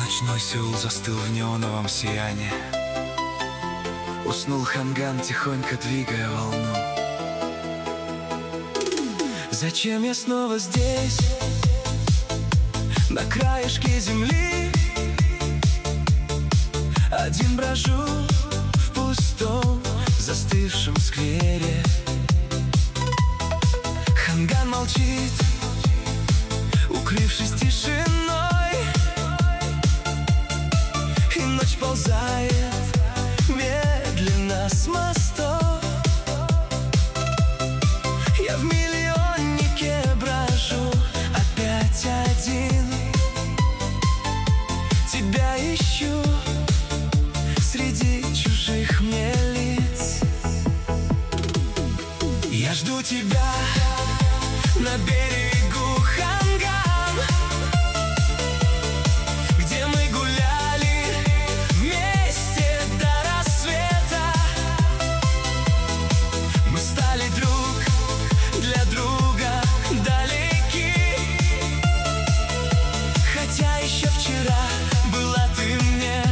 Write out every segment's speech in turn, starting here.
Ночной Сеул застыл в неоновом сиянии. Уснул Ханган, тихонько двигая волну. Зачем я снова здесь, на краешке земли? Один брожу в пустом, застывшем сквере. Ханган молчит, укрывшись тишиной, и ночь ползает медленно с мостов. Я в миллионнике брожу, опять один. Тебя ищу среди чужих мне лиц. Я жду тебя на берегу Ханган, где мы гуляли вместе до рассвета. Мы стали друг для друга далеки, хотя еще вчера была ты мне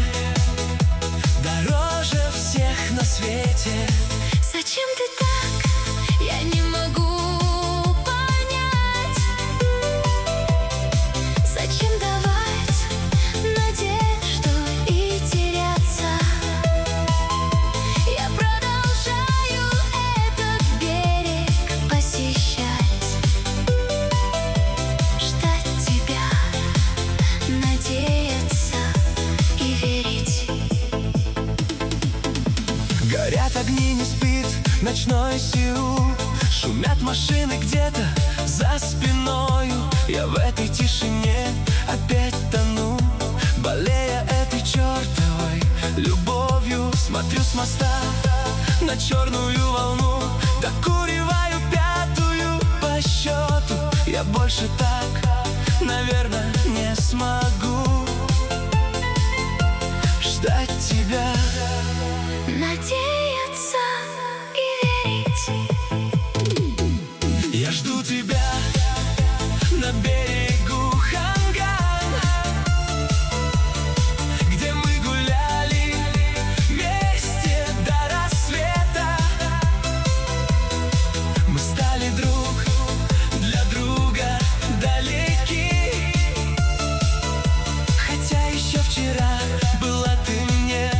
дороже всех на свете. Зачем ты так? Я не могу понять. Зачем давать надежду и теряться? Я продолжаю этот берег посещать, ждать тебя, надеяться и верить. Горят огни, не спит ночной Сеул. Шумят машины где-то за спиною. Я в этой тишине опять тону, болея этой чертовой любовью. Смотрю с моста на черную волну, докуриваю пятую по счету. Я больше так, наверное, не смогу ждать тебя, Надеяться и верить. я жду тебя на берегу Ханган, где мы гуляли вместе до рассвета. Мы стали друг для друга далеки, хотя еще вчера была ты мне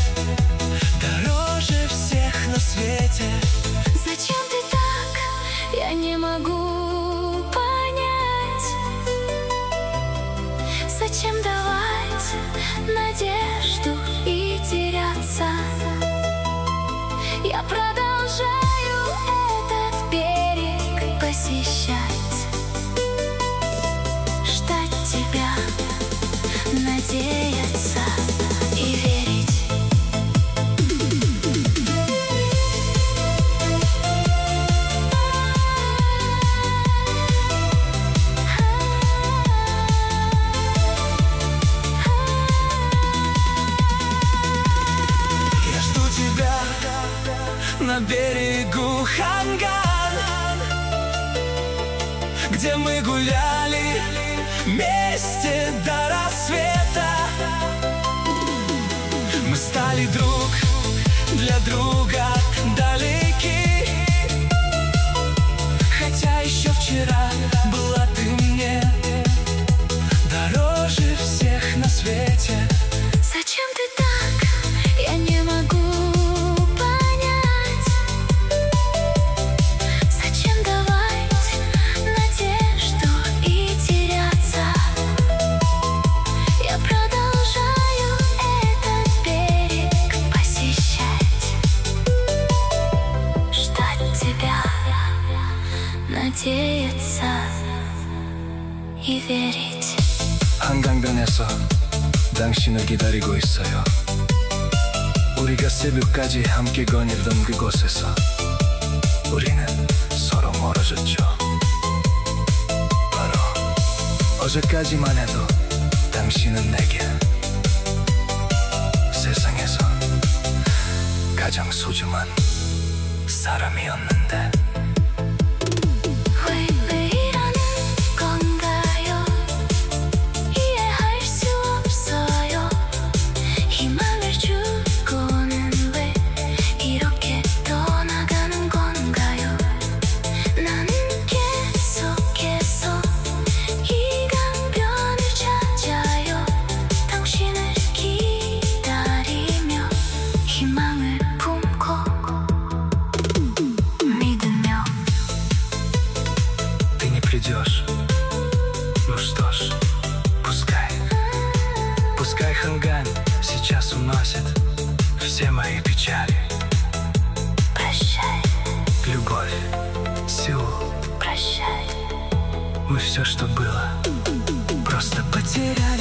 дороже всех на свете. Зачем ты так? Я не могу понять. Зачем давать надежду и теряться? Я продолжаю этот берег посещать, ждать тебя, надеяться и верить. Я жду тебя на берегу Ханган, где мы гуляли вместе до рассвета. Мы стали друг для друга далеки, хотя еще вчера была ты мне дороже всех на свете. Зачем ты так? Я не могу понять. Зачем давать надежду и теряться? Я продолжаю этот берег посещать, ждать тебя, надеяться и верить. 한강변에서 당신을 기다리고 있어요. 우리가 새벽까지 함께 거닐던 그곳에서 우리는 서로 멀어졌죠. 바로 어제까지만 해도 당신은 내게 세상에서 가장 소중한 사람이었는데. 왜 이러는 건가요? 이해할 수 없어. уйдешь. Ну что ж, пускай Ханган сейчас уносит все мои печали. Прощай, Любовь, Сеул, прощай. мы все, что было, просто потеряли.